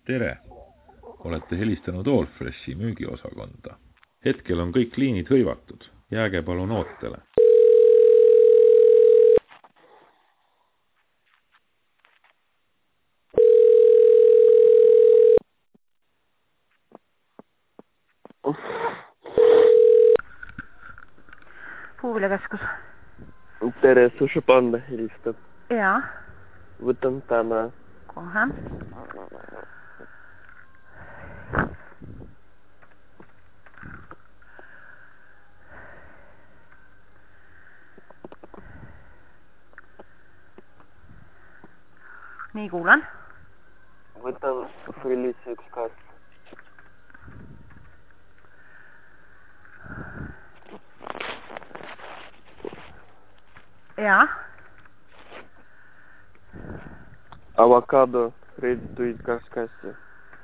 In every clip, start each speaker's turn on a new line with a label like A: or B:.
A: Tere! Olete helistanud Allfreshi müügiosakonda. Hetkel on kõik liinid hõivatud. Jääge palun ootele.
B: Puuviljakeskus.
C: Tere, Sushi Panda helistab.
B: Jaa.
C: Võtan täna.
B: Kohe. Nii, kuulen.
C: Võtan Felice üks kass.
B: Jaa.
C: Avokado, reedituid 2 kassi.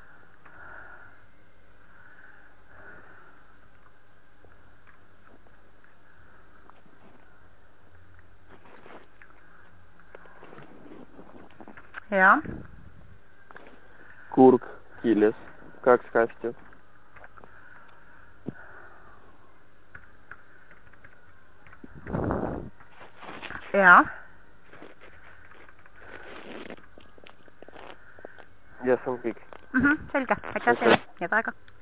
B: Jaa.
C: Kurk, kiles, 2 kasti.
B: Jaa.
C: Ja see on kõik.
B: Selge, aitäh teile. Head aega.